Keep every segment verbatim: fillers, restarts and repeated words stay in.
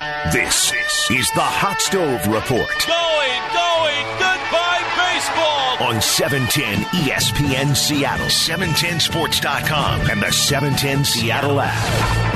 This is the Hot Stove Report. Going, going, goodbye baseball. On seven ten E S P N Seattle, seven ten sports dot com, and the seven ten Seattle app.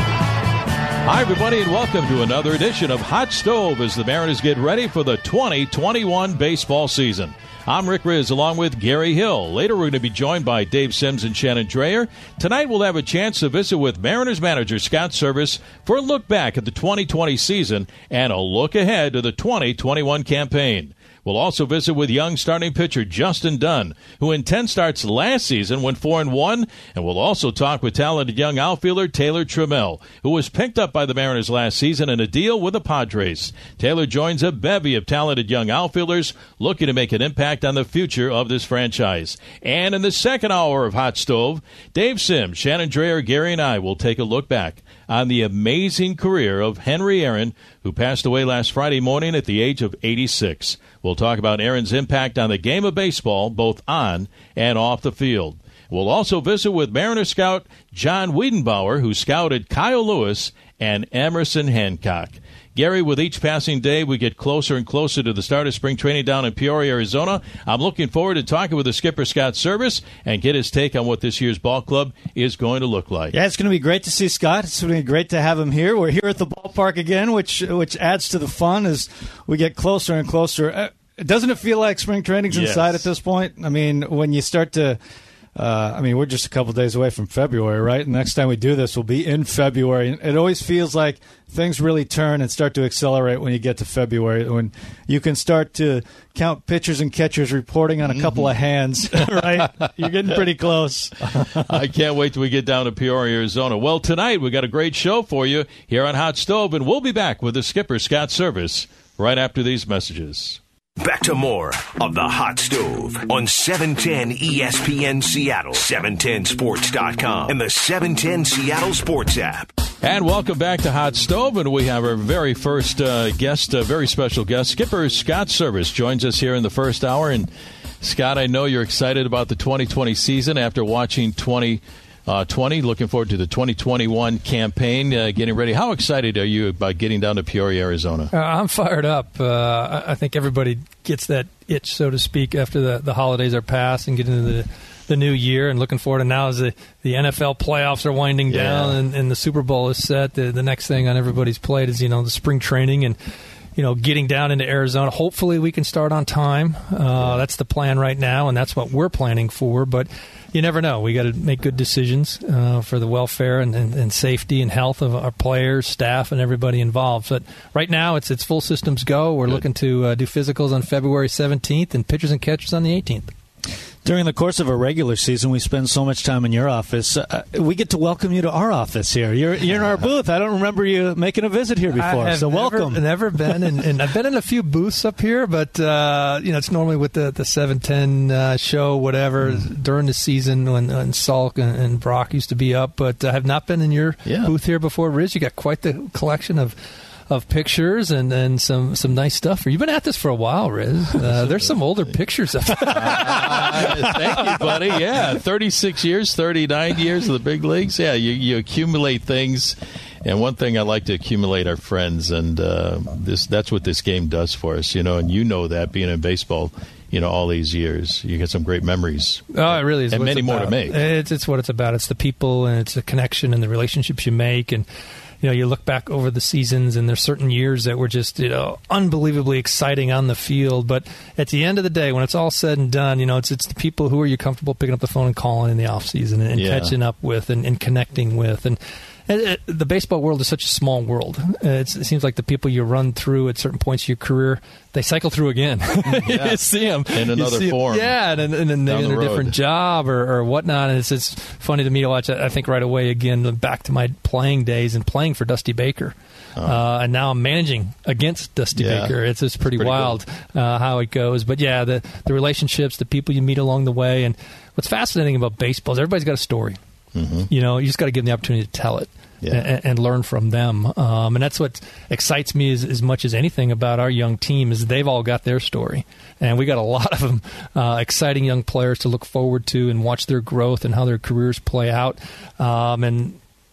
Hi, everybody, and welcome to another edition of Hot Stove as the Mariners get ready for the twenty twenty-one baseball season. I'm Rick Riz along with Gary Hill. Later, we're going to be joined by Dave Sims and Shannon Dreyer. Tonight, we'll have a chance to visit with Mariners manager Scott Servais for a look back at the twenty twenty season and a look ahead to the twenty twenty-one campaign. We'll also visit with young starting pitcher Justin Dunn, who in ten starts last season went four and one, and we'll also talk with talented young outfielder Taylor Trammell, who was picked up by the Mariners last season in a deal with the Padres. Taylor joins a bevy of talented young outfielders looking to make an impact on the future of this franchise. And in the second hour of Hot Stove, Dave Sims, Shannon Dreyer, Gary, and I will take a look back on the amazing career of Henry Aaron, who passed away last Friday morning at the age of eighty-six. We'll talk about Aaron's impact on the game of baseball, both on and off the field. We'll also visit with Mariner scout John Wiedenbauer, who scouted Kyle Lewis and Emerson Hancock. Gary, with each passing day, we get closer and closer to the start of spring training down in Peoria, Arizona. I'm looking forward to talking with the skipper, Scott Servais, and get his take on what this year's ball club is going to look like. Yeah, it's going to be great to see Scott. It's going to be great to have him here. We're here at the ballpark again, which which adds to the fun as we get closer and closer. Uh, doesn't it feel like spring training's Yes. inside at this point? I mean, when you start to... Uh, I mean, we're just a couple days away from February, right? And next time we do this, we'll be in February. It always feels like things really turn and start to accelerate when you get to February, when you can start to count pitchers and catchers reporting on a couple mm-hmm. of hands, right? You're getting pretty close. I can't wait till we get down to Peoria, Arizona. Well, tonight we got a great show for you here on Hot Stove, and we'll be back with the skipper, Scott Servais, right after these messages. Back to more of the Hot Stove on seven ten E S P N Seattle, seven ten sports dot com, and the seven ten Seattle Sports app. And welcome back to Hot Stove, and we have our very first uh, guest, a very special guest. Skipper Scott Servais joins us here in the first hour. And Scott, I know you're excited about the twenty twenty season after watching twenty twenty. Looking forward to the twenty twenty-one campaign, uh, getting ready. How excited are you about getting down to Peoria, Arizona? Uh, I'm fired up. Uh, I think everybody gets that itch, so to speak, after the, the holidays are past and get into the, the new year, and looking forward. And now as the, the N F L playoffs are winding Yeah. down and, and the Super Bowl is set, the, the next thing on everybody's plate is, you know, the spring training and, you know, getting down into Arizona. Hopefully we can start on time. Uh, yeah. That's the plan right now, and that's what we're planning for. But you never know. We got to make good decisions uh, for the welfare and, and, and safety and health of our players, staff, and everybody involved. But right now, it's it's full systems go. We're good. looking to uh, do physicals on February seventeenth and pitchers and catchers on the eighteenth. During the course of a regular season, we spend so much time in your office. Uh, we get to welcome you to our office here. You're you're in our booth. I don't remember you making a visit here before, so welcome. I've never been, and, and I've been in a few booths up here, but uh, you know, it's normally with the the seven ten uh, show, whatever, mm. during the season when, when Salk and, and Brock used to be up. But I have not been in your yeah. booth here before. Riz, you got quite the collection of. Of pictures and, and some, some nice stuff. You've been at this for a while, Riz. Uh, there's some older pictures of it. uh, thank you, buddy. Yeah, thirty-six years, thirty-nine years of the big leagues. Yeah, you, you accumulate things. And one thing I like to accumulate are friends, and uh, this that's what this game does for us, you know. And you know that, being in baseball, you know, all these years, you get some great memories. Oh, it really is, and many more to make. It's it's what it's about. It's the people, and it's the connection and the relationships you make, and. You know, you look back over the seasons, and there's certain years that were just, you know, unbelievably exciting on the field. But at the end of the day, when it's all said and done, you know, it's it's the people who are you comfortable picking up the phone and calling in the off season and, and yeah. catching up with and, and connecting with. And, and it, the baseball world is such a small world. It's, it seems like the people you run through at certain points of your career, they cycle through again. Yeah. You see them in another form. Yeah, and, and, and they're in a different job or, or whatnot. And it's it's funny to me to watch. I think right away again back to my playing days and playing for Dusty Baker. Oh. Uh, and now I'm managing against Dusty yeah. Baker. It's just pretty, pretty wild uh, how it goes. But yeah, the the relationships, the people you meet along the way, and what's fascinating about baseball is everybody's got a story. Mm-hmm. You know, you just got to give them the opportunity to tell it. Yeah. And, and learn from them. Um, and that's what excites me as, as much as anything about our young team is they've all got their story. And we got a lot of them, uh, exciting young players to look forward to and watch their growth and how their careers play out. Um, and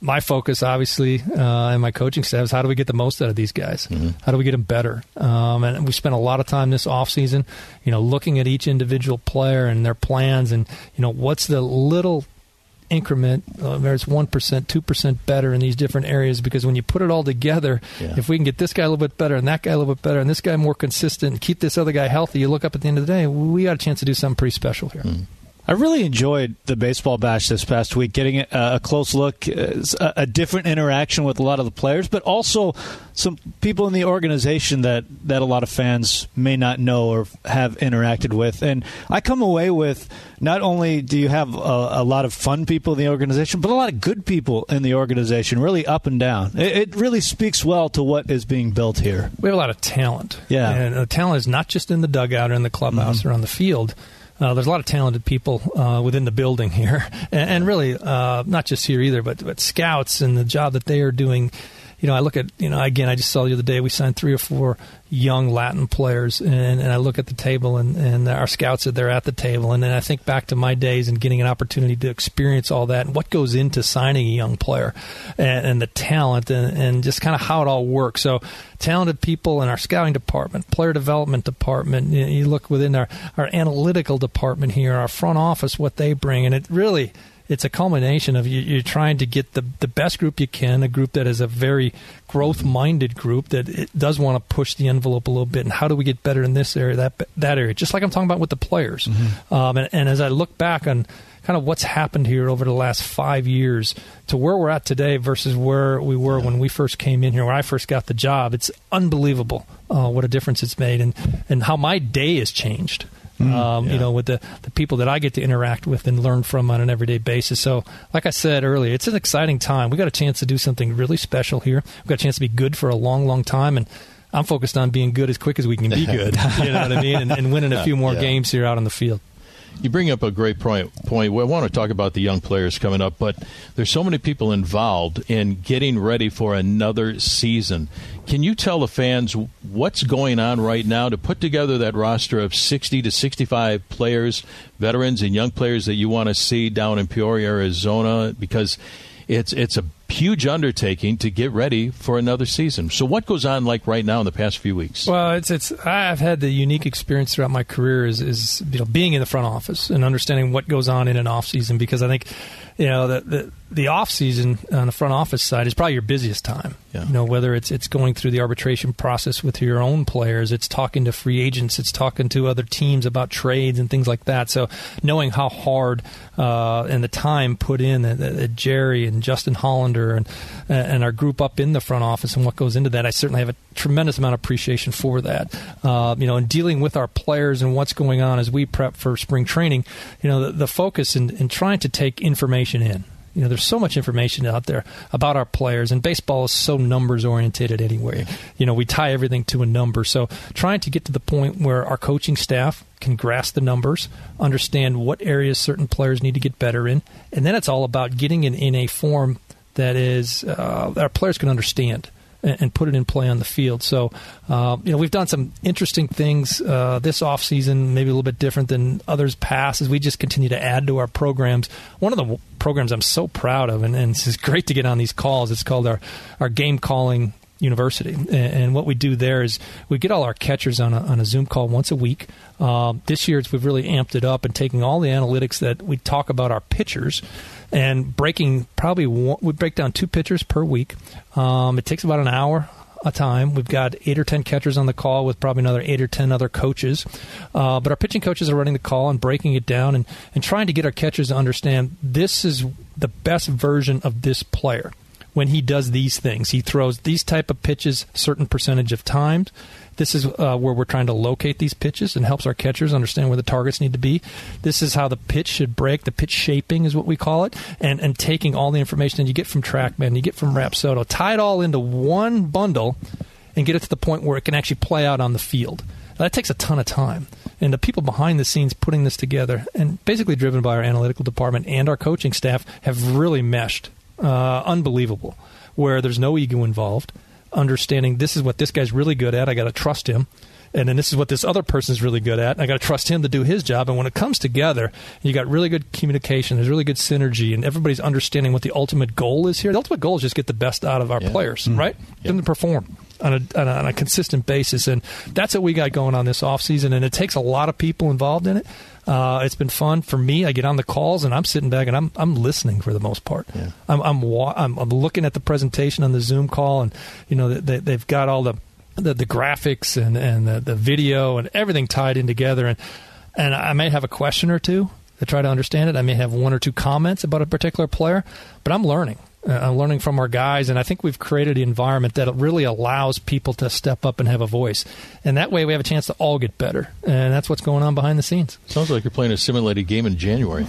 my focus, obviously, uh, and my coaching staff is how do we get the most out of these guys? Mm-hmm. How do we get them better? Um, and we spent a lot of time this offseason, you know, looking at each individual player and their plans and, you know, what's the little increment, uh, there's one percent, two percent better in these different areas, because when you put it all together, yeah. if we can get this guy a little bit better and that guy a little bit better and this guy more consistent and keep this other guy healthy, you look up at the end of the day, we got a chance to do something pretty special here. Mm. I really enjoyed the baseball bash this past week, getting a, a close look, a, a different interaction with a lot of the players, but also some people in the organization that, that a lot of fans may not know or have interacted with. And I come away with not only do you have a, a lot of fun people in the organization, but a lot of good people in the organization, really up and down. It, it really speaks well to what is being built here. We have a lot of talent. Yeah. And uh, talent is not just in the dugout or in the clubhouse mm-hmm. or on the field. Uh, there's a lot of talented people uh, within the building here, and, and really uh, not just here either, but, but scouts and the job that they are doing. You know, I look at, you know, again, I just saw the other day we signed three or four young Latin players, and, and I look at the table, and, and our scouts are there at the table, and then I think back to my days and getting an opportunity to experience all that and what goes into signing a young player and, and the talent and, and just kind of how it all works. So talented people in our scouting department, player development department, you, you look within our, our analytical department here, our front office, what they bring, and it really... It's a culmination of you, you're trying to get the, the best group you can, a group that is a very growth-minded group that it does want to push the envelope a little bit. And how do we get better in this area, that that area? Just like I'm talking about with the players. Mm-hmm. Um, and, and as I look back on kind of what's happened here over the last five years to where we're at today versus where we were when we first came in here, when I first got the job, it's unbelievable uh, what a difference it's made and, and how my day has changed. Um, yeah. You know, with the, the people that I get to interact with and learn from on an everyday basis. So, like I said earlier, it's an exciting time. We got a chance to do something really special here. We got a chance to be good for a long, long time, and I'm focused on being good as quick as we can be good. You know what I mean? And, and winning a few more yeah. games here out on the field. You bring up a great point. Point. We want to talk about the young players coming up, but there's so many people involved in getting ready for another season. Can you tell the fans what's going on right now to put together that roster of sixty to sixty-five players, veterans and young players that you want to see down in Peoria, Arizona? Because it's it's a huge undertaking to get ready for another season. So what goes on like right now in the past few weeks? Well, it's it's I've had the unique experience throughout my career is, is you know being in the front office and understanding what goes on in an off season, because I think you know the the, the off season on the front office side is probably your busiest time. Yeah. You know, whether it's it's going through the arbitration process with your own players, it's talking to free agents, it's talking to other teams about trades and things like that. So knowing how hard uh, and the time put in that, that Jerry and Justin Hollander and and our group up in the front office and what goes into that, I certainly have a tremendous amount of appreciation for that. Uh, you know, in dealing with our players and what's going on as we prep for spring training, you know, the, the focus in, in trying to take information in. You know, there's so much information out there about our players, and baseball is so numbers-oriented anyway. You know, we tie everything to a number. So trying to get to the point where our coaching staff can grasp the numbers, understand what areas certain players need to get better in, and then it's all about getting it in a form that is uh, that our players can understand and, and put it in play on the field. So, uh, you know, we've done some interesting things uh, this offseason, maybe a little bit different than others past, as we just continue to add to our programs. One of the programs I'm so proud of, and, and it's great to get on these calls, it's called our, our game calling University. And, and what we do there is we get all our catchers on a, on a Zoom call once a week. Uh, this year, we've really amped it up and taking all the analytics that we talk about our pitchers and breaking probably one, we break down two pitchers per week. Um, it takes about an hour a time. We've got eight or ten catchers on the call with probably another eight or ten other coaches. Uh, but our pitching coaches are running the call and breaking it down and, and trying to get our catchers to understand this is the best version of this player. When he does these things, he throws these type of pitches certain percentage of times. This is uh, where we're trying to locate these pitches and helps our catchers understand where the targets need to be. This is how the pitch should break. The pitch shaping is what we call it. And and taking all the information that you get from TrackMan, you get from Rapsodo, tie it all into one bundle and get it to the point where it can actually play out on the field. Now, that takes a ton of time. And the people behind the scenes putting this together, and basically driven by our analytical department and our coaching staff, have really meshed. Uh, unbelievable, where there's no ego involved, understanding this is what this guy's really good at, I got to trust him, And then this is what this other person's really good at. And I got to trust him to do his job. And when it comes together, you got really good communication. There's really good synergy, and everybody's understanding what the ultimate goal is here. The ultimate goal is just get the best out of our yeah. players, mm-hmm. right? Get yeah. them to perform on a, on a on a consistent basis. And that's what we got going on this offseason. And it takes a lot of people involved in it. Uh, it's been fun for me. I get on the calls and I'm sitting back and I'm I'm listening for the most part. Yeah. I'm I'm, wa- I'm I'm looking at the presentation on the Zoom call, and you know they, they've got all the the, the graphics and and the, the video and everything tied in together. And and I may have a question or two to try to understand it. I may have one or two comments about a particular player, but I'm learning. Uh, I'm learning from our guys, and I think we've created an environment that really allows people to step up and have a voice. And that way we have a chance to all get better. And that's what's going on behind the scenes. Sounds like you're playing a simulated game in January.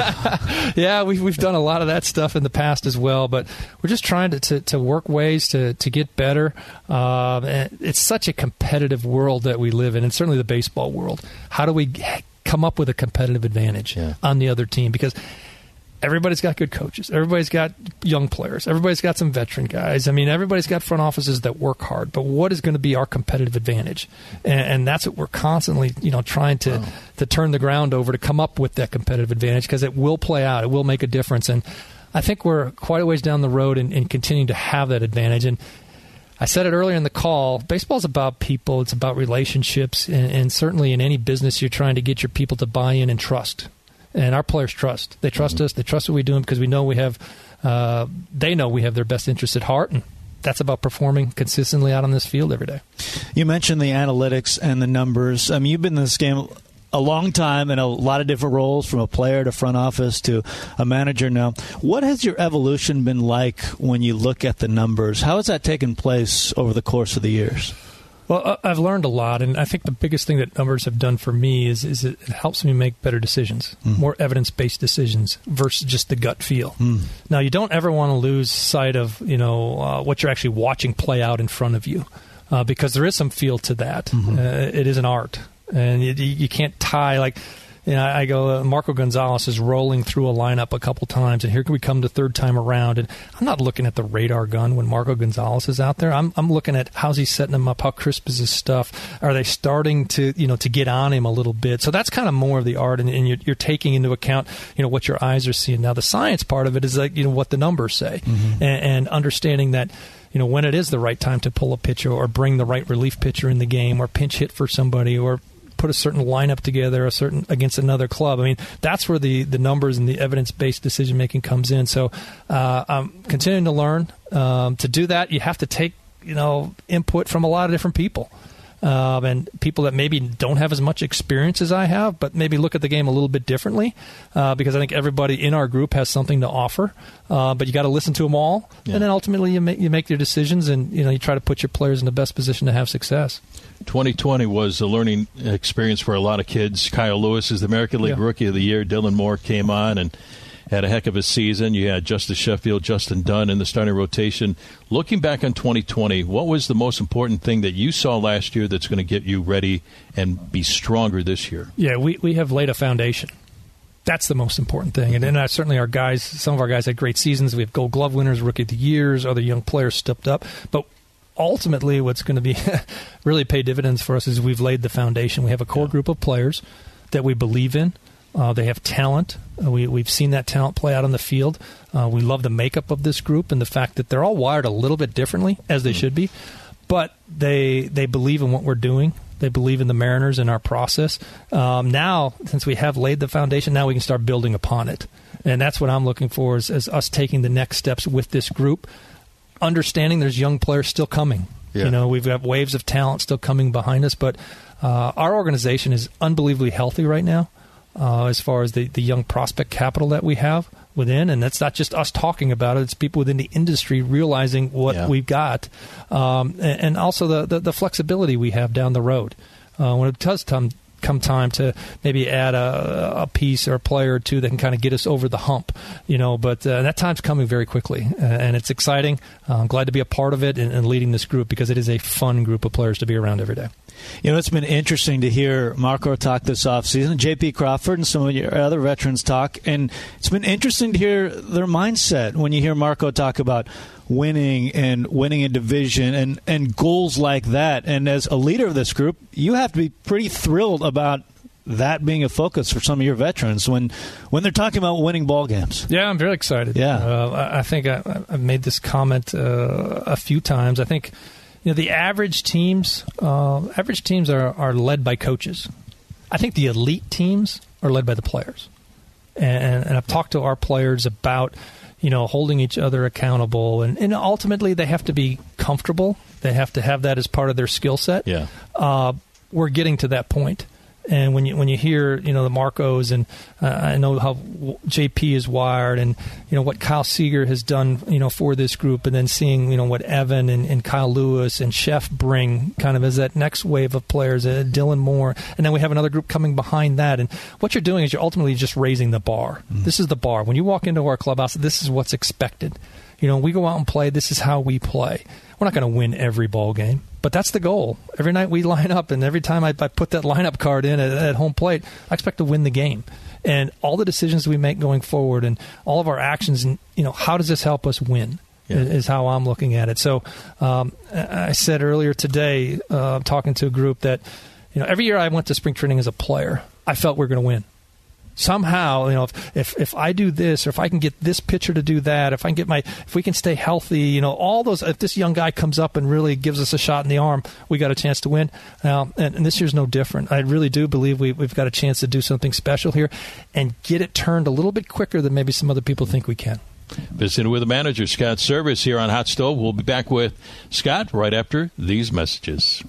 yeah, yeah we've, we've done a lot of that stuff in the past as well, but we're just trying to, to, to work ways to, to get better. Uh, and it's such a competitive world that we live in, and certainly the baseball world. How do we come up with a competitive advantage yeah. on the other team? Because everybody's got good coaches. Everybody's got young players. Everybody's got some veteran guys. I mean, everybody's got front offices that work hard. But what is going to be our competitive advantage? And, and that's what we're constantly, you know, trying to, wow. to turn the ground over to come up with that competitive advantage, because it will play out. It will make a difference. And I think we're quite a ways down the road in, in continuing to have that advantage. And I said it earlier in the call, baseball is about people. It's about relationships. And, and certainly in any business, you're trying to get your people to buy in and trust. And our players trust. They trust mm-hmm. us. They trust what we do because we know we have, uh, they know we have their best interests at heart. And that's about performing consistently out on this field every day. You mentioned the analytics and the numbers. I mean, you've been in this game a long time in a lot of different roles, from a player to front office to a manager now. What has your evolution been like when you look at the numbers? How has that taken place over the course of the years? Well, I've learned a lot, and I think the biggest thing that numbers have done for me is, is it helps me make better decisions, mm. more evidence-based decisions versus just the gut feel. Mm. Now, you don't ever want to lose sight of, you know, uh, what you're actually watching play out in front of you, uh, because there is some feel to that. Mm-hmm. Uh, it is an art, and you, you can't tie, like, you know, I go, uh, Marco Gonzalez is rolling through a lineup a couple times, and here we come the third time around, and I'm not looking at the radar gun when Marco Gonzalez is out there. I'm I'm looking at how's he setting him up, how crisp is his stuff, are they starting to, you know, to get on him a little bit. So that's kind of more of the art, and, and you're, you're taking into account, you know, what your eyes are seeing. Now, the science part of it is like, you know, what the numbers say, mm-hmm. and, and understanding that, you know, when it is the right time to pull a pitcher or bring the right relief pitcher in the game or pinch hit for somebody or put a certain lineup together, a certain against another club. I mean, that's where the, the numbers and the evidence-based decision-making comes in. So uh, I'm continuing to learn. Um, to do that, you have to take, you know, input from a lot of different people. Um, and people that maybe don't have as much experience as I have, but maybe look at the game a little bit differently, uh, because I think everybody in our group has something to offer. Uh, but you got to listen to them all, yeah. and then ultimately you make you make your decisions, and you know you try to put your players in the best position to have success. twenty twenty was a learning experience for a lot of kids. Kyle Lewis is the American League yeah. Rookie of the Year. Dylan Moore came on and had a heck of a season. You had Justice Sheffield, Justin Dunn in the starting rotation. Looking back on twenty twenty, what was the most important thing that you saw last year that's going to get you ready and be stronger this year? Yeah, we, we have laid a foundation. That's the most important thing. And, and uh, certainly our guys, some of our guys had great seasons. We have Gold Glove winners, Rookie of the Years, other young players stepped up. But ultimately what's going to be really pay dividends for us is we've laid the foundation. We have a core yeah. group of players that we believe in. Uh, they have talent. Uh, we, we've seen that talent play out on the field. Uh, we love the makeup of this group and the fact that they're all wired a little bit differently, as they mm-hmm. should be. But they they believe in what we're doing. They believe in the Mariners and our process. Um, now, since we have laid the foundation, now we can start building upon it. And that's what I'm looking for is, is us taking the next steps with this group, understanding there's young players still coming. Yeah. You know, we've got waves of talent still coming behind us. But uh, our organization is unbelievably healthy right now. Uh, as far as the, the young prospect capital that we have within. And that's not just us talking about it. It's people within the industry realizing what yeah. we've got. Um, and, and also the, the, the flexibility we have down the road. Uh, when it does come, come time to maybe add a, a piece or a player or two that can kind of get us over the hump, you know, but uh, that time's coming very quickly. Uh, and it's exciting. Uh, I'm glad to be a part of it and, and leading this group because it is a fun group of players to be around every day. You know, it's been interesting to hear Marco talk this offseason, J P Crawford and some of your other veterans talk, and it's been interesting to hear their mindset when you hear Marco talk about winning and winning a division and, and goals like that. And as a leader of this group, you have to be pretty thrilled about that being a focus for some of your veterans when when they're talking about winning ball games. Yeah, I'm very excited. Yeah. Uh, I think I, I've made this comment uh, a few times. I think you know the average teams, uh, average teams are, are led by coaches. I think the elite teams are led by the players. And, and I've talked to our players about, you know, holding each other accountable. And, and ultimately, they have to be comfortable. They have to have that as part of their skill set. Yeah. Uh, we're getting to that point. And when you when you hear, you know, the Marcos, and uh, I know how J P is wired, and, you know, what Kyle Seager has done, you know, for this group, and then seeing, you know, what Evan and, and Kyle Lewis and Chef bring kind of as that next wave of players, uh, Dylan Moore, and then we have another group coming behind that. And what you're doing is you're ultimately just raising the bar. Mm-hmm. This is the bar. When you walk into our clubhouse, this is what's expected. You know, we go out and play. This is how we play. We're not going to win every ball game, but that's the goal. Every night we line up, and every time I, I put that lineup card in at, at home plate, I expect to win the game. And all the decisions we make going forward, and all of our actions, and you know, how does this help us win? Yeah. Is, is how I'm looking at it. So um, I said earlier today, uh, talking to a group, that you know, every year I went to spring training as a player, I felt we were going to win. Somehow, you know, if, if if I do this, or if I can get this pitcher to do that, if I can get my, if we can stay healthy, you know, all those, if this young guy comes up and really gives us a shot in the arm, we got a chance to win. Um, and, and this year's no different. I really do believe we, we've got a chance to do something special here and get it turned a little bit quicker than maybe some other people think we can. Visiting with the manager, Scott Service, here on Hot Stove. We'll be back with Scott right after these messages.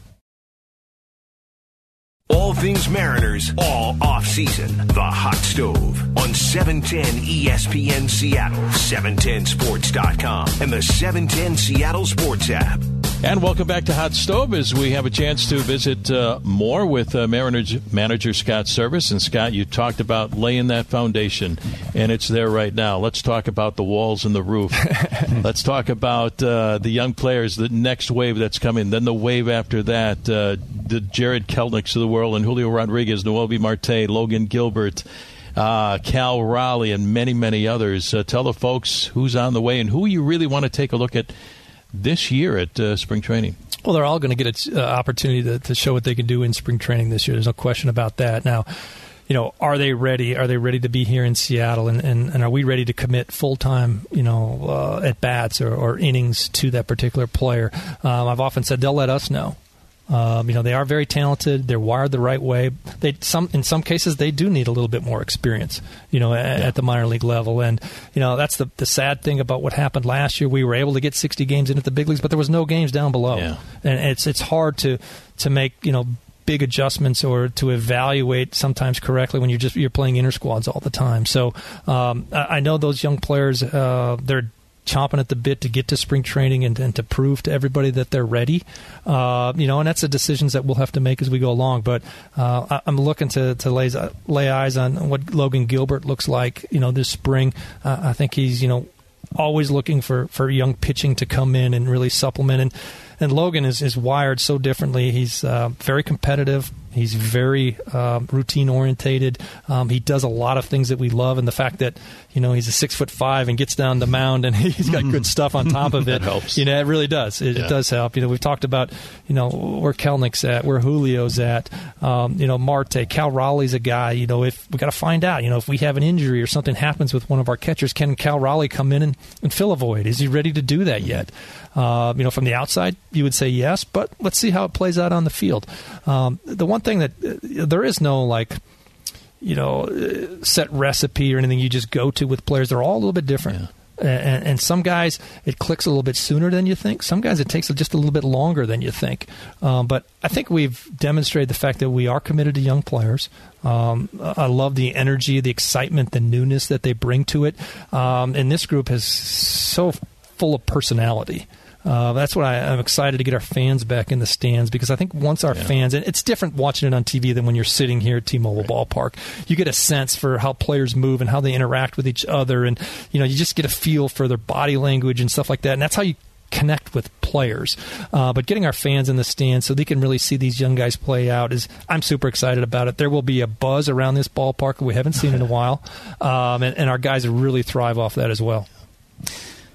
All things Mariners, all off-season. The Hot Stove on seven ten E S P N Seattle, seven ten sports dot com, and the seven ten Seattle Sports app. And welcome back to Hot Stove as we have a chance to visit uh, more with uh, Mariners manager Scott Service. And, Scott, you talked about laying that foundation, and it's there right now. Let's talk about the walls and the roof. Let's talk about uh, the young players, the next wave that's coming, then the wave after that, uh, the Jared Kelnicks of the world, and Julio Rodriguez, Noelvi Marte, Logan Gilbert, uh, Cal Raleigh, and many, many others. Uh, tell the folks who's on the way and who you really want to take a look at this year at uh, spring training. Well, they're all going to get an uh, opportunity to, to show what they can do in spring training this year. There's no question about that. Now, you know, are they ready? Are they ready to be here in Seattle? And, and, and are we ready to commit full-time, you know, uh, at-bats or, or innings to that particular player? Um, I've often said they'll let us know. Um, you know, they are very talented. They're wired the right way. They some in some cases they do need a little bit more experience, you know, at, yeah. at the minor league level. And you know, that's the the sad thing about what happened last year. We were able to get sixty games in at the big leagues, but there was no games down below. Yeah. And it's it's hard to to make, you know, big adjustments or to evaluate sometimes correctly when you're just you're playing inter squads all the time. So um, I, I know those young players, uh, they're chomping at the bit to get to spring training and, and to prove to everybody that they're ready. Uh, you know, and that's the decisions that we'll have to make as we go along. But uh, I, I'm looking to, to lay, lay eyes on what Logan Gilbert looks like, you know, this spring. Uh, I think he's, you know, always looking for, for young pitching to come in and really supplement. And, and Logan is, is wired so differently. He's uh, very competitive. He's very uh, routine-orientated. Um, he does a lot of things that we love, and the fact that, you know, he's a six foot five and gets down the mound and he's got good stuff on top of it. That helps. You know, it really does. It, yeah. it does help. You know, we've talked about, you know, where Kelnick's at, where Julio's at. Um, you know, Marte, Cal Raleigh's a guy. You know, if we got to find out. You know, if we have an injury or something happens with one of our catchers, can Cal Raleigh come in and, and fill a void? Is he ready to do that yet? Uh, you know, from the outside, you would say yes, but let's see how it plays out on the field. Um, the one thing that uh, there is no, like, you know, uh, set recipe or anything you just go to with players. They're all a little bit different. Yeah. And, and some guys, it clicks a little bit sooner than you think. Some guys, it takes just a little bit longer than you think. Um, but I think we've demonstrated the fact that we are committed to young players. Um, I love the energy, the excitement, the newness that they bring to it. Um, and this group is so full of personality. Uh, that's what I, I'm excited to get our fans back in the stands, because I think once our yeah. fans, and it's different watching it on T V than when you're sitting here at T-Mobile right. Ballpark. You get a sense for how players move and how they interact with each other, and you know, you just get a feel for their body language and stuff like that, and that's how you connect with players. Uh, but getting our fans in the stands so they can really see these young guys play out is, I'm super excited about it. There will be a buzz around this ballpark we haven't seen in a while, um, and, and our guys really thrive off that as well.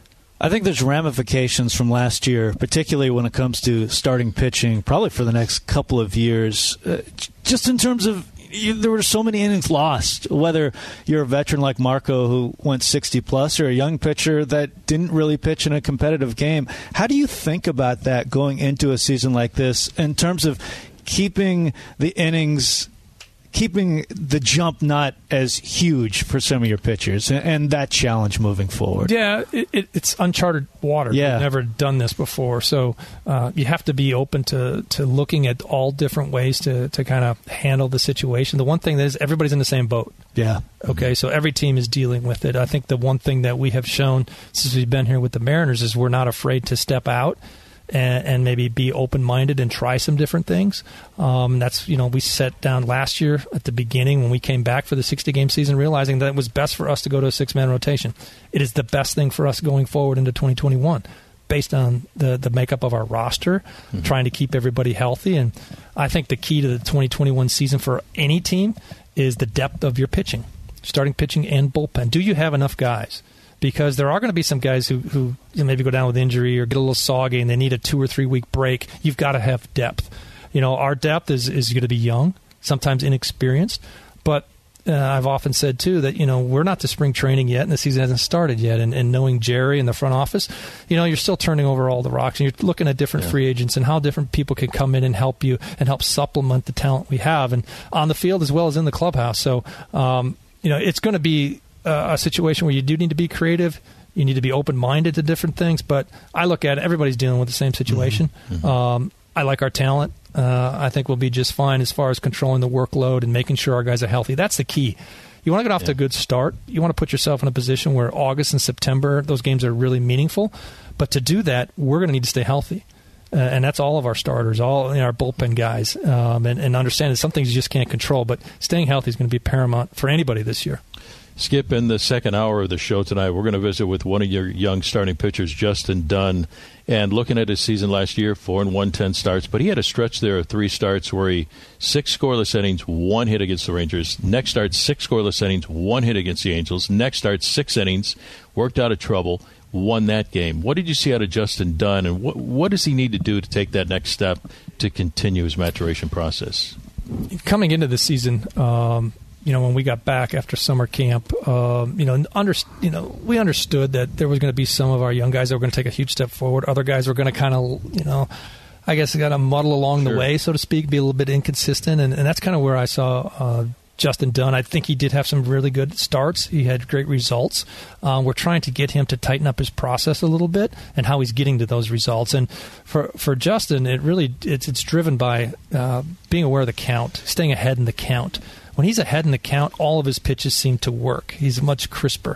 I think there's ramifications from last year, particularly when it comes to starting pitching, probably for the next couple of years, uh, just in terms of you, there were so many innings lost, whether you're a veteran like Marco who went sixty plus or a young pitcher that didn't really pitch in a competitive game. How do you think about that going into a season like this in terms of keeping the innings, keeping the jump not as huge for some of your pitchers and, and that challenge moving forward? Yeah, it, it, it's uncharted water. Yeah. We've never done this before. So uh, you have to be open to, to looking at all different ways to, to kind of handle the situation. The one thing that is everybody's in the same boat. Yeah. Okay, so every team is dealing with it. I think the one thing that we have shown since we've been here with the Mariners is we're not afraid to step out and, and maybe be open-minded and try some different things. Um, that's, you know, we sat down last year at the beginning when we came back for the sixty-game season, realizing that it was best for us to go to a six-man rotation. It is the best thing for us going forward into twenty twenty-one based on the, the makeup of our roster, mm-hmm. trying to keep everybody healthy. And I think the key to the twenty twenty-one season for any team is the depth of your pitching, starting pitching and bullpen. Do you have enough guys? Because there are going to be some guys who, who you know, maybe go down with injury or get a little soggy and they need a two or three week break. You've got to have depth. You know, our depth is, is going to be young, sometimes inexperienced. But uh, I've often said, too, that, you know, we're not to spring training yet and the season hasn't started yet. And, and knowing Jerry in the front office, you know, you're still turning over all the rocks and you're looking at different yeah. free agents and how different people can come in and help you and help supplement the talent we have and on the field as well as in the clubhouse. So, um, you know, it's going to be Uh, a situation where you do need to be creative. You need to be open-minded to different things. But I look at it, everybody's dealing with the same situation. Mm-hmm. Um, I like our talent. Uh, I think we'll be just fine as far as controlling the workload and making sure our guys are healthy. That's the key. You want to get off yeah. to a good start. You want to put yourself in a position where August and September, those games are really meaningful. But to do that, we're going to need to stay healthy. Uh, and that's all of our starters, all you know, our bullpen guys. Um, and, and understand that some things you just can't control. But staying healthy is going to be paramount for anybody this year. Skip, in the second hour of the show tonight, we're going to visit with one of your young starting pitchers, Justin Dunn. And looking at his season last year, four and one, ten starts, but he had a stretch there of three starts where he six scoreless innings, one hit against the Rangers. Next start, six scoreless innings, one hit against the Angels. Next start, six innings, worked out of trouble, won that game. What did you see out of Justin Dunn, and what what does he need to do to take that next step to continue his maturation process? Coming into the season, um, you know, when we got back after summer camp, um, you know, under, you know, we understood that there was going to be some of our young guys that were going to take a huge step forward. Other guys were going to kind of, you know, I guess got to muddle along sure. the way, so to speak, be a little bit inconsistent. And, and that's kind of where I saw uh, Justin Dunn. I think he did have some really good starts. He had great results. Uh, we're trying to get him to tighten up his process a little bit and how he's getting to those results. And for for Justin, it really it's, it's driven by uh, being aware of the count, staying ahead in the count. When he's ahead in the count, all of his pitches seem to work. He's much crisper.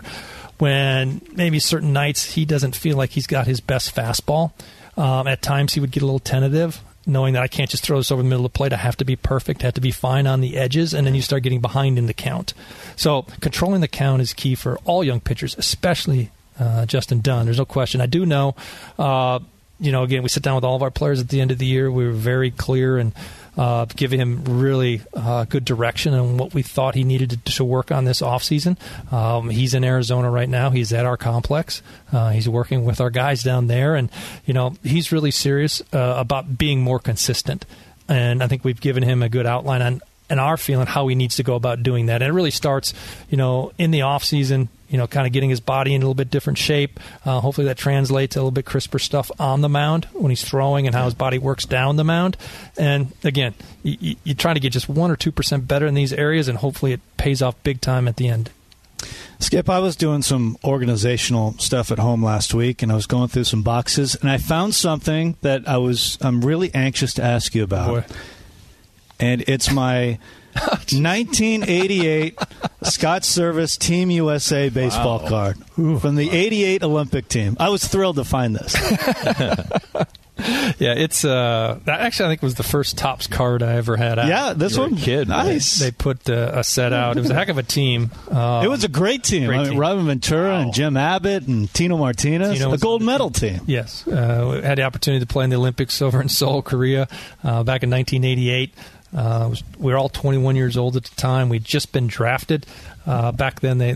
When maybe certain nights he doesn't feel like he's got his best fastball, um, at times he would get a little tentative, knowing that I can't just throw this over the middle of the plate. I have to be perfect, have to be fine on the edges, and then you start getting behind in the count. So controlling the count is key for all young pitchers, especially uh, Justin Dunn. There's no question. I do know, uh, you know, again, we sit down with all of our players at the end of the year. We were very clear and Uh, giving him really uh, good direction on what we thought he needed to, to work on this offseason. Um, he's in Arizona right now. He's at our complex. Uh, he's working with our guys down there. And, you know, he's really serious uh, about being more consistent. And I think we've given him a good outline on and our feeling how he needs to go about doing that. And it really starts, you know, in the offseason, you know, kind of getting his body in a little bit different shape. Uh, hopefully that translates to a little bit crisper stuff on the mound when he's throwing and how his body works down the mound. And, again, you, you're trying to get just one or two percent better in these areas, and hopefully it pays off big time at the end. Skip, I was doing some organizational stuff at home last week, and I was going through some boxes, and I found something that I was, I'm really anxious to ask you about. Boy. And it's my nineteen eighty-eight Scott Service Team U S A baseball wow. card Ooh. from the eighty-eight Olympic team. I was thrilled to find this. Yeah, it's uh, that actually I think was the first Topps card I ever had out. Yeah, this one, kid, nice. They, they put uh, a set out. It was a heck of a team. Um, it was a great team. Great I mean, team. Robin Ventura wow. and Jim Abbott and Tino Martinez, Tino a gold medal team. Yes, uh, we had the opportunity to play in the Olympics over in Seoul, Korea, uh, back in nineteen eighty-eight. Uh, was, we were all twenty-one years old at the time. We'd just been drafted. Uh, back then, they, they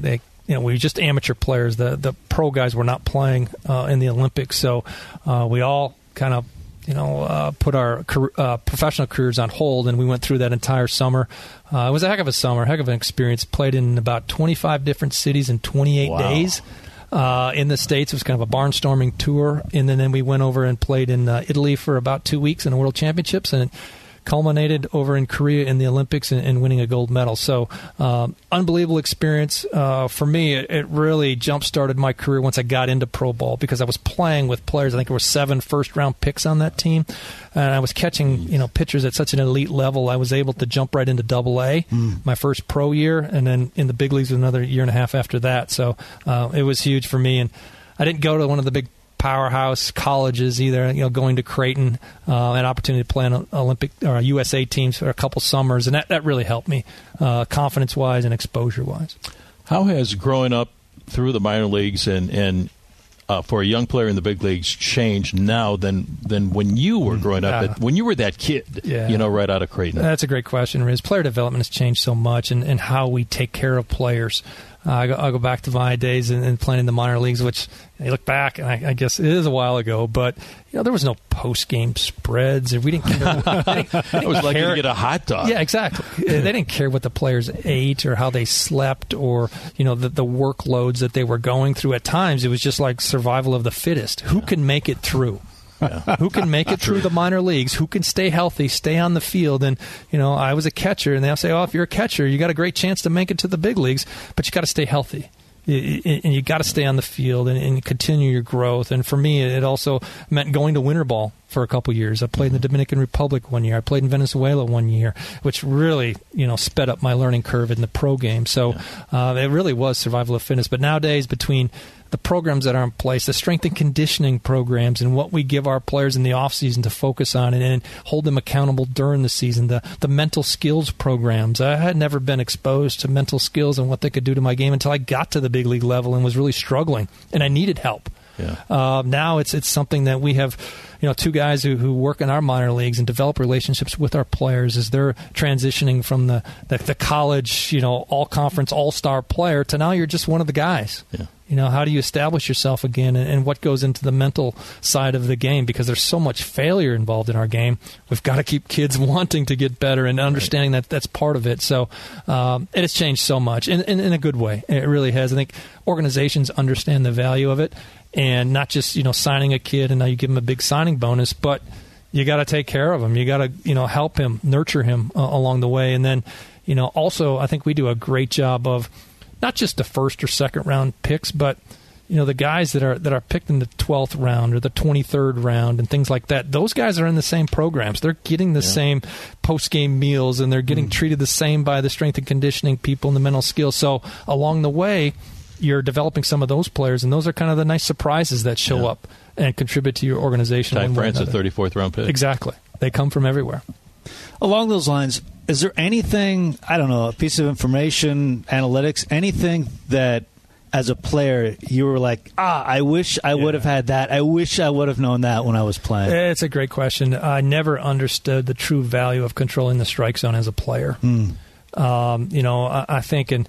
you know, we were just amateur players. The the pro guys were not playing uh, in the Olympics, so uh, we all kind of, you know, uh, put our uh, professional careers on hold, and we went through that entire summer. Uh, it was a heck of a summer, heck of an experience. Played in about twenty-five different cities in twenty-eight Wow. days. Uh, in the States, it was kind of a barnstorming tour, and then, then we went over and played in uh, Italy for about two weeks in the World Championships, and it culminated over in Korea in the Olympics and, and winning a gold medal. So, um, unbelievable experience. Uh, for me, it, it really jump-started my career once I got into pro ball, because I was playing with players. I think there were seven first-round picks on that team, and I was catching, you know, pitchers at such an elite level. I was able to jump right into Double A mm. my first pro year, and then in the big leagues another year and a half after that. So uh, it was huge for me, and I didn't go to one of the big powerhouse colleges either. You know, going to Creighton, uh, an opportunity to play on Olympic or U S A teams for a couple summers, and that, that really helped me, uh, confidence wise and exposure wise. How has growing up through the minor leagues and and uh, for a young player in the big leagues changed now than than when you were growing up? Uh, at, when you were that kid, yeah. you know, right out of Creighton. That's a great question, Riz. Player development has changed so much, and, and how we take care of players. Uh, I, go, I go back to my days and, and playing in the minor leagues, which you look back, and I, I guess it is a while ago, but you know, there was no post-game spreads. We didn't care. They didn't, they didn't it was like care. you get a hot dog. Yeah, exactly. They didn't care what the players ate or how they slept, or you know, the, the workloads that they were going through. At times, it was just like survival of the fittest. Who can make it through? Yeah. Who can make it through the minor leagues? Who can stay healthy, stay on the field? And, you know, I was a catcher, and they'll say, oh, if you're a catcher, you got a great chance to make it to the big leagues, but you got to stay healthy. And you got to stay on the field and, and continue your growth. And for me, it also meant going to winter ball for a couple years. I played in the Dominican Republic one year. I played in Venezuela one year, which really, you know, sped up my learning curve in the pro game. So uh, it really was survival of fitness. But nowadays, between the programs that are in place, the strength and conditioning programs, and what we give our players in the offseason to focus on and, and hold them accountable during the season, the, the mental skills programs. I had never been exposed to mental skills and what they could do to my game until I got to the big league level and was really struggling, and I needed help. Yeah. Uh, now it's it's something that we have, you know, two guys who, who work in our minor leagues and develop relationships with our players as they're transitioning from the, the, the college, you know, all-conference, all-star player to now you're just one of the guys. Yeah. You know, how do you establish yourself again, and, and what goes into the mental side of the game? Because there's so much failure involved in our game. We've got to keep kids wanting to get better and understanding right. that that's part of it. So um, it has changed so much, in, in, in a good way. It really has. I think organizations understand the value of it, and not just, you know, signing a kid and now you give him a big signing bonus, but you got to take care of him. You got to, you know, help him, nurture him uh, along the way. And then, you know, also I think we do a great job of not just the first or second round picks, but you know, the guys that are that are picked in the twelfth round or the twenty-third round and things like that. Those guys are in the same programs. They're getting the yeah. same post game meals, and they're getting mm. treated the same by the strength and conditioning people and the mental skills. So along the way, you're developing some of those players, and those are kind of the nice surprises that show yeah. up and contribute to your organization. Ty France, a thirty-fourth round pick. Exactly. They come from everywhere. Along those lines, is there anything, I don't know, a piece of information, analytics, anything that as a player you were like, ah, I wish I yeah. would have had that. I wish I would have known that when I was playing? It's a great question. I never understood the true value of controlling the strike zone as a player. Mm. Um, you know, I, I think in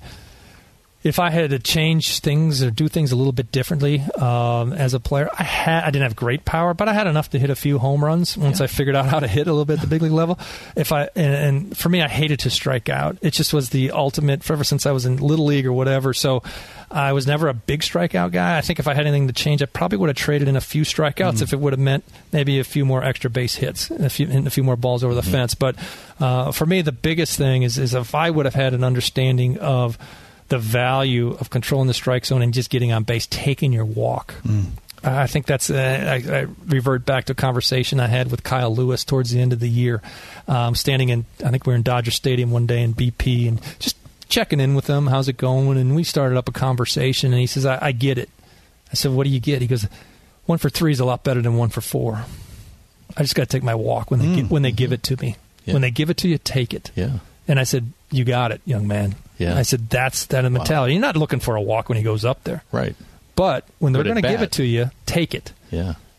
if I had to change things or do things a little bit differently um, as a player, I had I didn't have great power, but I had enough to hit a few home runs once yeah. I figured out how to hit a little bit at the big league level. If I and, and for me, I hated to strike out. It just was the ultimate forever since I was in little league or whatever. So I was never a big strikeout guy. I think if I had anything to change, I probably would have traded in a few strikeouts mm. if it would have meant maybe a few more extra base hits, a few, a few more balls over the mm-hmm. fence. But uh, for me, the biggest thing is is if I would have had an understanding of the value of controlling the strike zone and just getting on base, taking your walk. Mm. I think that's, uh, I, I revert back to a conversation I had with Kyle Lewis towards the end of the year, um, standing in, I think we were in Dodger Stadium one day in B P and just checking in with him, how's it going? And we started up a conversation, and he says, I, I get it. I said, what do you get? He goes, one for three is a lot better than one for four. I just got to take my walk when they, mm. give, when they give it to me. Yeah. When they give it to you, take it. Yeah. And I said, you got it, young man. Yeah. I said, that's that mentality. Wow. You're not looking for a walk when he goes up there. Right. But when they're going to give it to you, take it. Yeah.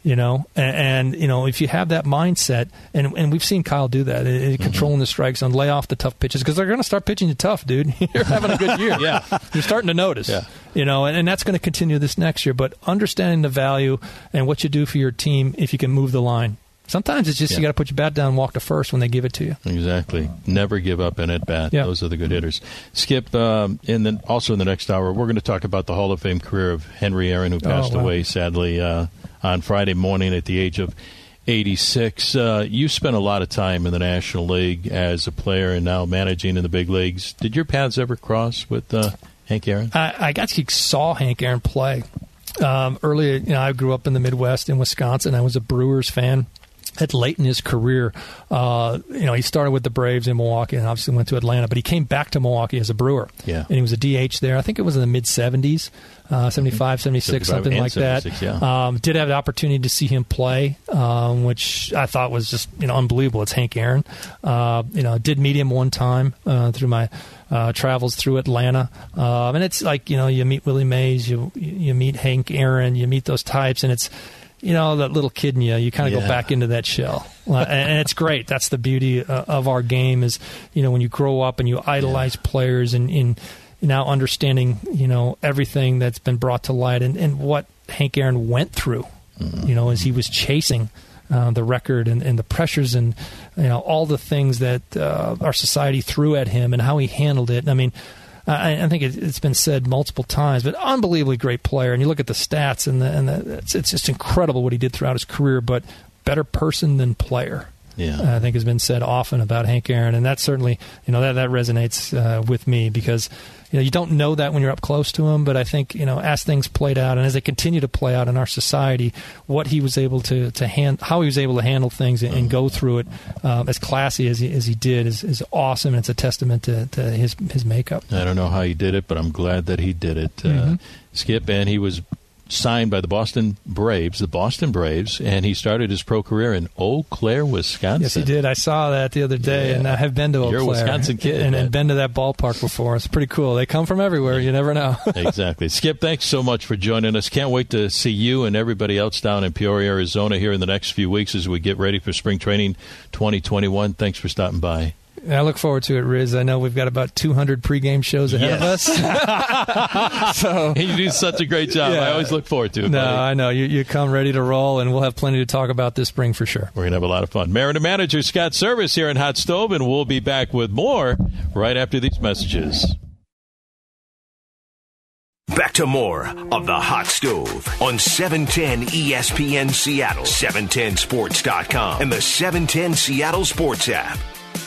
You know, and, and you know, if you have that mindset, and and we've seen Kyle do that, it, it, controlling the strike zone, lay off the tough pitches, because they're going to start pitching you tough, dude. You're having a good year. Yeah, you're starting to notice. Yeah. You know, and, and that's going to continue this next year. But understanding the value and what you do for your team if you can move the line. Sometimes it's just yeah. you got to put your bat down and walk to first when they give it to you. Exactly. Never give up an at bat. Yeah. Those are the good hitters. Skip, um, and then also in the next hour, we're going to talk about the Hall of Fame career of Henry Aaron, who passed oh, wow. away sadly uh, on Friday morning at the age of eighty-six. Uh, you spent a lot of time in the National League as a player and now managing in the big leagues. Did your paths ever cross with uh, Hank Aaron? I, I actually saw Hank Aaron play. Um, earlier, you know, I grew up in the Midwest in Wisconsin. I was a Brewers fan. At late in his career, uh, you know, he started with the Braves in Milwaukee and obviously went to Atlanta, but he came back to Milwaukee as a Brewer. Yeah. And he was a D H there. I think it was in the mid-seventies, uh, seventy-five, seventy-six, something like that. Yeah. Um, did have the opportunity to see him play, um, which I thought was just, you know, unbelievable. It's Hank Aaron. Uh, you know, did meet him one time uh, through my uh, travels through Atlanta. Um, and it's like, you know, you meet Willie Mays, you you meet Hank Aaron, you meet those types, and it's, you know, that little kid in you, you kind of yeah. go back into that shell. Uh, and, and it's great. That's the beauty uh, of our game is, you know, when you grow up and you idolize yeah. players and in now understanding, you know, everything that's been brought to light and, and what Hank Aaron went through, mm-hmm. you know, as he was chasing uh, the record and, and the pressures and, you know, all the things that uh, our society threw at him and how he handled it. I mean, I, I think it, it's been said multiple times, but unbelievably great player. And you look at the stats, and, the, and the, it's, it's just incredible what he did throughout his career, but better person than player. Yeah. Uh, I think has been said often about Hank Aaron, and that certainly, you know, that, that resonates uh, with me because, you know, you don't know that when you're up close to him, but I think, you know, as things played out and as they continue to play out in our society, what he was able to, to hand, how he was able to handle things and, and go through it um, as classy as he, as he did is, is awesome, and it's a testament to, to his, his makeup. I don't know how he did it, but I'm glad that he did it. Mm-hmm. Uh, Skip, and he was signed by the Boston Braves, the Boston Braves, and he started his pro career in Eau Claire, Wisconsin. Yes, he did. I saw that the other day, yeah. and I have been to Eau You're Claire. a Wisconsin kid. And, and been to that ballpark before. It's pretty cool. They come from everywhere. You never know. Exactly. Skip, thanks so much for joining us. Can't wait to see you and everybody else down in Peoria, Arizona here in the next few weeks as we get ready for spring training twenty twenty-one. Thanks for stopping by. I look forward to it, Riz. I know we've got about two hundred pregame shows ahead yes. of us. so You do such a great job. Yeah. I always look forward to it. No, buddy. I know. You, you come ready to roll, and we'll have plenty to talk about this spring for sure. We're going to have a lot of fun. Mariner manager Scott Service here in Hot Stove, and we'll be back with more right after these messages. Back to more of the Hot Stove on seven ten E S P N Seattle, seven ten sports dot com, and the seven ten Seattle Sports app.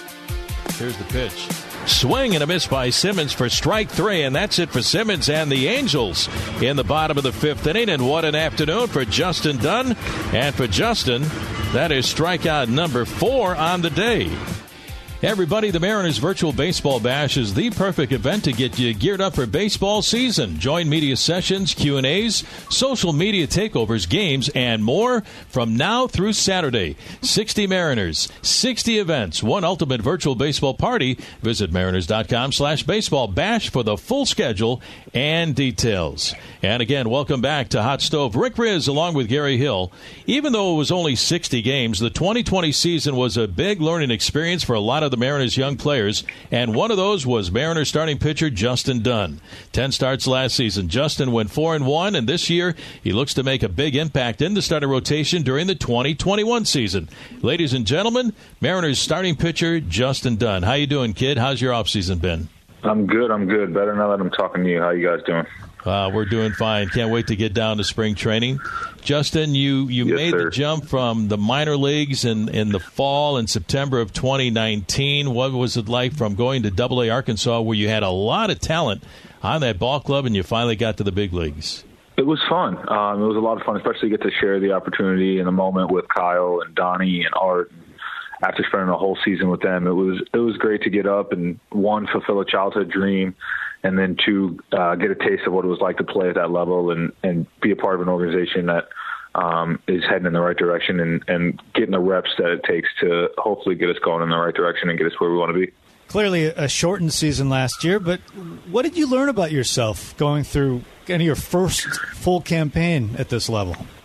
Here's the pitch. Swing and a miss by Simmons for strike three, and that's it for Simmons and the Angels in the bottom of the fifth inning. And what an afternoon for Justin Dunn. And for Justin, that is strikeout number four on the day. Everybody, the Mariners Virtual Baseball Bash is the perfect event to get you geared up for baseball season. Join media sessions, Q and A's, social media takeovers, games, and more from now through Saturday. sixty Mariners, sixty events, one ultimate virtual baseball party. Visit mariners.com slash baseball bash for the full schedule and details. And again, welcome back to Hot Stove. Rick Riz along with Gary Hill. Even though it was only sixty games, the twenty twenty season was a big learning experience for a lot of the Mariners' young players, and one of those was Mariners starting pitcher Justin Dunn. Ten starts last season. Justin went four and one, and this year he looks to make a big impact in the starting rotation during the twenty twenty-one season. Ladies and gentlemen, Mariners starting pitcher Justin Dunn. How you doing, kid? How's your offseason been? I'm good. I'm good. Better now that I'm talking to you. How you guys doing? Uh, we're doing fine. Can't wait to get down to spring training. Justin, you, you yes, made sir. the jump from the minor leagues in, in the fall in September of twenty nineteen. What was it like from going to Double A Arkansas, where you had a lot of talent on that ball club, and you finally got to the big leagues? It was fun. Um, it was a lot of fun, especially get to share the opportunity in a moment with Kyle and Donnie and Art. After spending a whole season with them, it was it was great to get up and, one, fulfill a childhood dream, and then two, uh, get a taste of what it was like to play at that level and, and be a part of an organization that um, is heading in the right direction and, and getting the reps that it takes to hopefully get us going in the right direction and get us where we want to be. Clearly a shortened season last year, but what did you learn about yourself going through kind of your first full campaign at this level?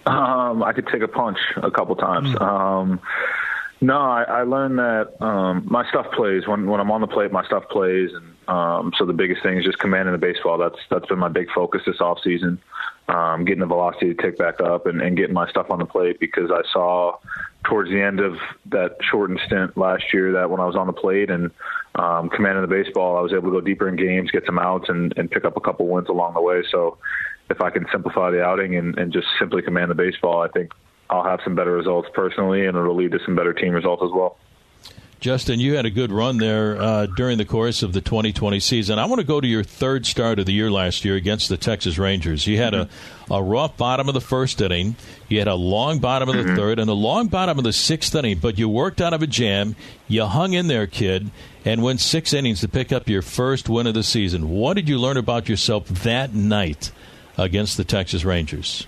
Um, I could take a punch a couple times. Mm. Um, no, I, I learned that um, my stuff plays. When when I'm on the plate, my stuff plays. And um, so the biggest thing is just commanding the baseball. That's that's been my big focus this offseason, um, getting the velocity to tick back up and, and getting my stuff on the plate, because I saw towards the end of that shortened stint last year that when I was on the plate and um, commanding the baseball, I was able to go deeper in games, get some outs, and, and pick up a couple wins along the way. So if I can simplify the outing and, and just simply command the baseball, I think I'll have some better results personally, and it'll lead to some better team results as well. Justin, you had a good run there uh, during the course of the twenty twenty season. I want to go to your third start of the year last year against the Texas Rangers. You had mm-hmm. a, a rough bottom of the first inning. You had a long bottom of the mm-hmm. third and a long bottom of the sixth inning, but you worked out of a jam. You hung in there, kid, and went six innings to pick up your first win of the season. What did you learn about yourself that night against the Texas Rangers?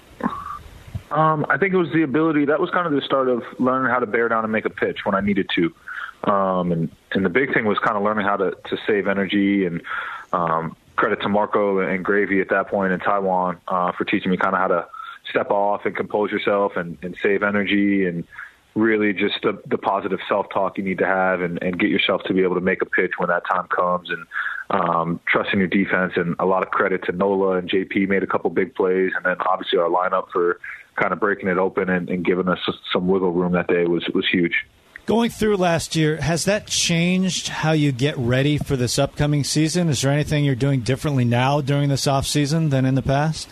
Um, I think it was the ability. That was kind of the start of learning how to bear down and make a pitch when I needed to. Um, and, and the big thing was kind of learning how to, to save energy, and um, credit to Marco and Gravy at that point in Taiwan uh, for teaching me kind of how to step off and compose yourself and, and save energy, and really just the, the positive self-talk you need to have, and, and get yourself to be able to make a pitch when that time comes, and um, trusting your defense. And a lot of credit to Nola and J P made a couple big plays, and then obviously our lineup for kind of breaking it open and, and giving us some wiggle room that day was, was huge. Going through last year, has that changed how you get ready for this upcoming season? Is there anything you're doing differently now during this off season than in the past?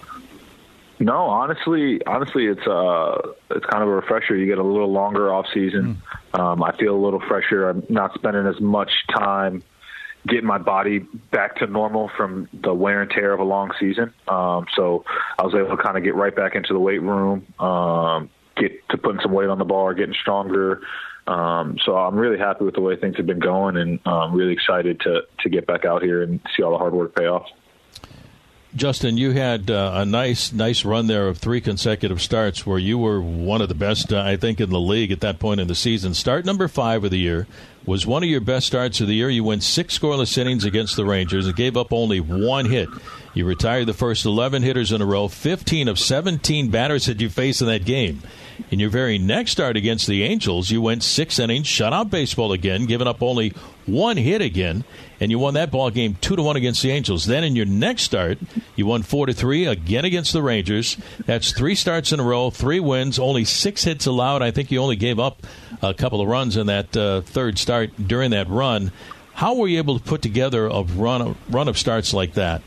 No, honestly, honestly, it's uh, it's kind of a refresher. You get a little longer off season. Mm. Um, I feel a little fresher. I'm not spending as much time getting my body back to normal from the wear and tear of a long season. Um, so I was able to kind of get right back into the weight room, um, get to putting some weight on the bar, getting stronger. Um, so I'm really happy with the way things have been going, and I'm really excited to, to get back out here and see all the hard work pay off. Justin, you had uh, a nice nice run there of three consecutive starts where you were one of the best, uh, I think, in the league at that point in the season. Start number five of the year was one of your best starts of the year. You went six scoreless innings against the Rangers and gave up only one hit. You retired the first eleven hitters in a row. fifteen of seventeen batters that you faced in that game. In your very next start against the Angels, you went six innings, shutout baseball again, giving up only one hit again, and you won that ball game two to one against the Angels. Then in your next start, you won four to three again against the Rangers. That's three starts in a row, three wins, only six hits allowed. I think you only gave up a couple of runs in that uh, third start during that run. How were you able to put together a run of, run of starts like that?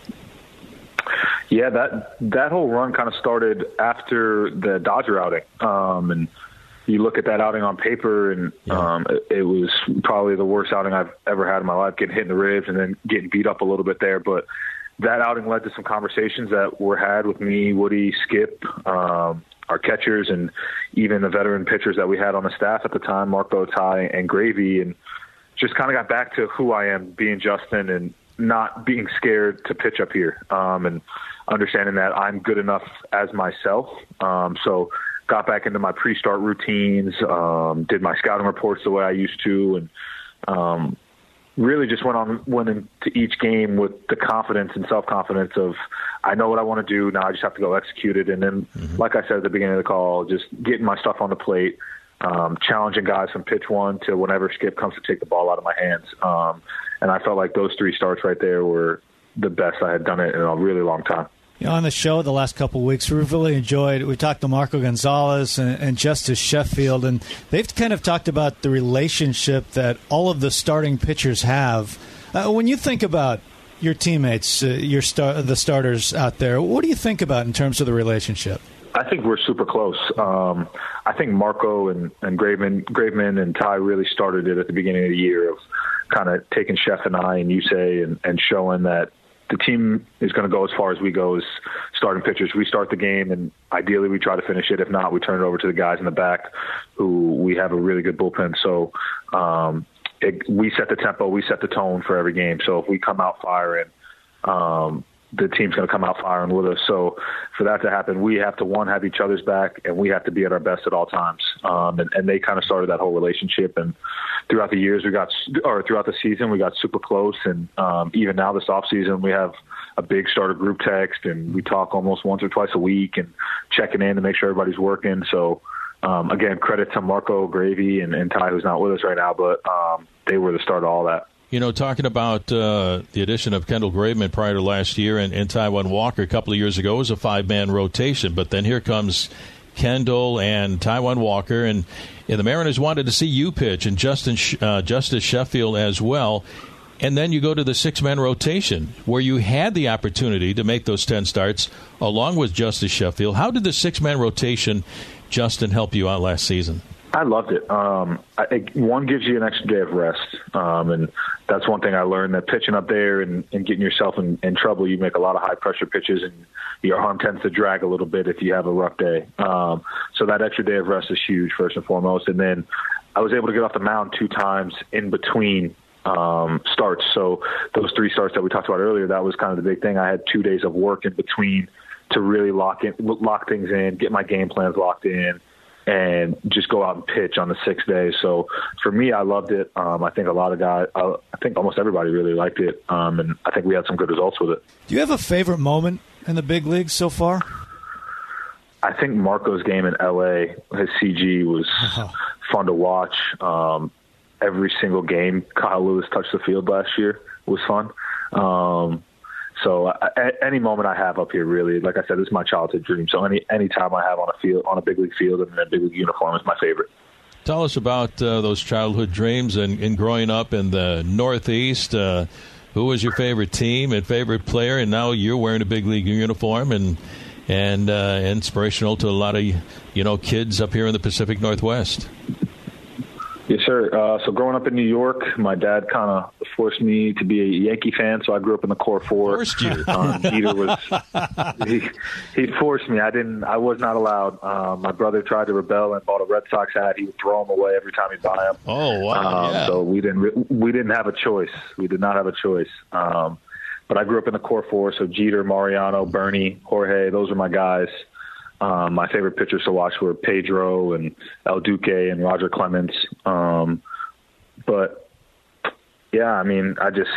Yeah, that that whole run kind of started after the Dodger outing. Um, and you look at that outing on paper, and yeah. um, it, it was probably the worst outing I've ever had in my life, getting hit in the ribs and then getting beat up a little bit there. But that outing led to some conversations that were had with me, Woody, Skip, um, our catchers, and even the veteran pitchers that we had on the staff at the time, Marco, Ty, and Gravy, and just kind of got back to who I am, being Justin, and not being scared to pitch up here, um, and understanding that I'm good enough as myself. Um, so got back into my pre-start routines, um, did my scouting reports the way I used to, and um, really just went on went into each game with the confidence and self-confidence of, I know what I want to do, now I just have to go execute it. And then, mm-hmm. like I said at the beginning of the call, just getting my stuff on the plate, um, challenging guys from pitch one to whenever Skip comes to take the ball out of my hands. Um, and I felt like those three starts right there were the best I had done it in a really long time. You know, on the show the last couple of weeks, we've really enjoyed, we talked to Marco Gonzalez and, and Justice Sheffield, and they've kind of talked about the relationship that all of the starting pitchers have. Uh, when you think about your teammates, uh, your star, the starters out there, what do you think about in terms of the relationship? I think we're super close. Um, I think Marco and, and Graveman, Graveman and Ty really started it at the beginning of the year of kind of taking Chef and I and Yusei and, and showing that the team is going to go as far as we go as starting pitchers. We start the game, and ideally we try to finish it. If not, we turn it over to the guys in the back who we have a really good bullpen. So um, it, we set the tempo, we set the tone for every game. So if we come out firing, um, the team's going to come out firing with us. So for that to happen, we have to, one, have each other's back, and we have to be at our best at all times. Um, and, and they kind of started that whole relationship. And throughout the years, we got, or throughout the season, we got super close. And um, even now this offseason, we have a big starter group text, and we talk almost once or twice a week and checking in to make sure everybody's working. So, um, again, credit to Marco Gravy and, and Ty, who's not with us right now, but um, they were the start of all that. You know, talking about uh, the addition of Kendall Graveman prior to last year and, and Taijuan Walker a couple of years ago was a five-man rotation. But then here comes Kendall and Taijuan Walker, and, and the Mariners wanted to see you pitch, and Justin uh, Justice Sheffield as well. And then you go to the six-man rotation where you had the opportunity to make those ten starts along with Justice Sheffield. How did the six-man rotation, Justin, help you out last season? I loved it. Um, I, it. One gives you an extra day of rest, um, and that's one thing I learned, that pitching up there and, and getting yourself in, in trouble, you make a lot of high-pressure pitches, and your arm tends to drag a little bit if you have a rough day. Um, so that extra day of rest is huge, first and foremost. And then I was able to get off the mound two times in between um, starts. So those three starts that we talked about earlier, that was kind of the big thing. I had two days of work in between to really lock in, lock things in, get my game plans locked in, and just go out and pitch on the sixth day. So for me, I loved it. Um, I think a lot of guys, uh, I think almost everybody really liked it, um, and I think we had some good results with it. Do you have a favorite moment in the big leagues so far? I think Marco's game in L A, his C G, was fun to watch. Um, every single game Kyle Lewis touched the field last year was fun. Um, So uh, any moment I have up here, really, like I said, this is my childhood dream. So any any time I have on a field, on a big league field and in a big league uniform is my favorite. Tell us about uh, those childhood dreams and, and growing up in the Northeast. Uh, who was your favorite team and favorite player? And now you're wearing a big league uniform and and uh, inspirational to a lot of you know kids up here in the Pacific Northwest. Yes, sir. Uh, so growing up in New York, my dad kind of forced me to be a Yankee fan, so I grew up in the core four. Forced you? Um, Jeter was he, he forced me. I didn't. I was not allowed. Um, my brother tried to rebel and bought a Red Sox hat. He would throw them away every time he'd buy them. Oh wow! Um, yeah. So we didn't. We didn't have a choice. We did not have a choice. Um, but I grew up in the core four. So Jeter, Mariano, Bernie, Jorge. Those are my guys. Um, my favorite pitchers to watch were Pedro and El Duque and Roger Clemens. Um, but, yeah, I mean, I just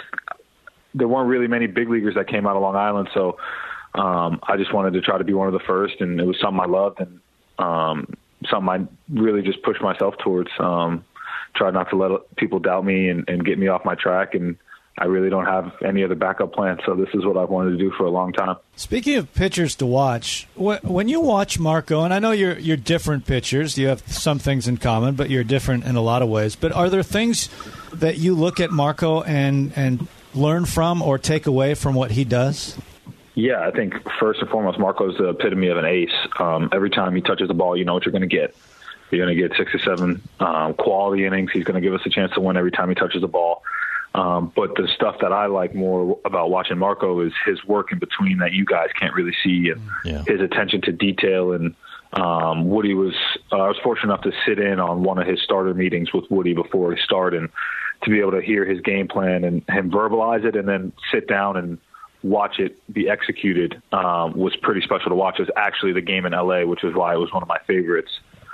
– there weren't really many big leaguers that came out of Long Island, so um, I just wanted to try to be one of the first, and it was something I loved and um, something I really just pushed myself towards. Um, tried not to let people doubt me and, and get me off my track, and I really don't have any other backup plan, so this is what I've wanted to do for a long time. Speaking of pitchers to watch, when you watch Marco, and I know you're you're different pitchers, you have some things in common, but you're different in a lot of ways. But are there things that you look at Marco and and learn from or take away from what he does? Yeah, I think first and foremost, Marco's the epitome of an ace. Um, every time he touches the ball, you know what you're going to get. You're going to get six or seven um, quality innings. He's going to give us a chance to win every time he touches the ball. Um, but the stuff that I like more about watching Marco is his work in between that you guys can't really see, and yeah. his attention to detail. And um, Woody was, uh, I was fortunate enough to sit in on one of his starter meetings with Woody before he started, and to be able to hear his game plan and him verbalize it and then sit down and watch it be executed um, was pretty special to watch. It was actually the game in L A, which is why it was one of my favorites.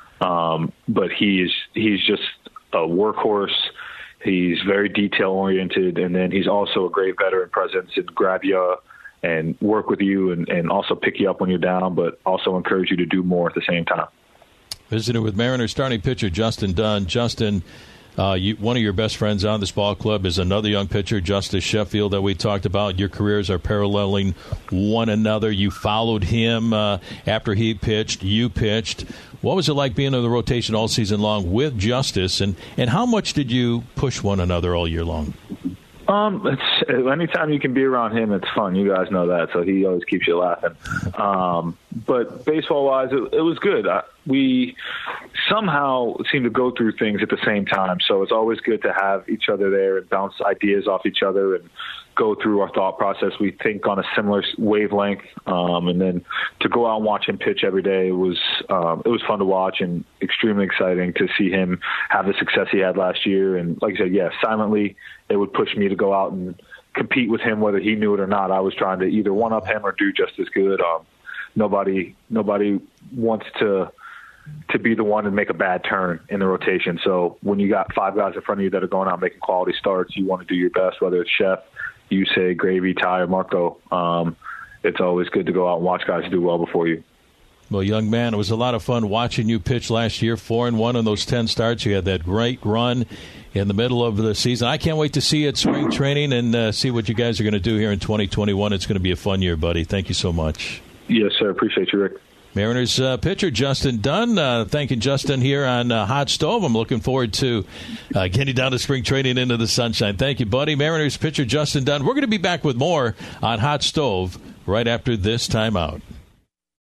Um, but he's, he's just a workhorse. He's very detail-oriented, and then he's also a great veteran presence and grab you and work with you and, and also pick you up when you're down, but also encourage you to do more at the same time. Visiting with Mariners starting pitcher Justin Dunn. Justin, uh, you, one of your best friends on this ball club is another young pitcher, Justice Sheffield, that we talked about. Your careers are paralleling one another. You followed him uh, after he pitched. You pitched. What was it like being in the rotation all season long with Justice, and, and how much did you push one another all year long? Um, it's, anytime you can be around him, it's fun. You guys know that, so he always keeps you laughing. Um, but baseball-wise, it, it was good. I, we somehow seem to go through things at the same time, so it's always good to have each other there and bounce ideas off each other and go through our thought process. We think on a similar wavelength, um, and then to go out and watch him pitch every day was um, it was fun to watch and extremely exciting to see him have the success he had last year. And like I said, yeah, silently it would push me to go out and compete with him whether he knew it or not. I was trying to either one up him or do just as good. Um, nobody nobody wants to to be the one to make a bad turn in the rotation. So when you got five guys in front of you that are going out making quality starts, you want to do your best, whether it's Chef, you say Gravy, Ty, or Marco. Um, it's always good to go out and watch guys do well before you. Well, young man, it was a lot of fun watching you pitch last year, four and one in those ten starts. You had that great run in the middle of the season. I can't wait to see you at spring training and uh, see what you guys are going to do here in twenty twenty-one. It's going to be a fun year, buddy. Thank you so much. Yes, sir. Appreciate you, Rick. Mariners uh, pitcher Justin Dunn. Uh, thanking Justin here on uh, Hot Stove. I'm looking forward to uh, getting down to spring training into the sunshine. Thank you, buddy. Mariners pitcher Justin Dunn. We're going to be back with more on Hot Stove right after this timeout.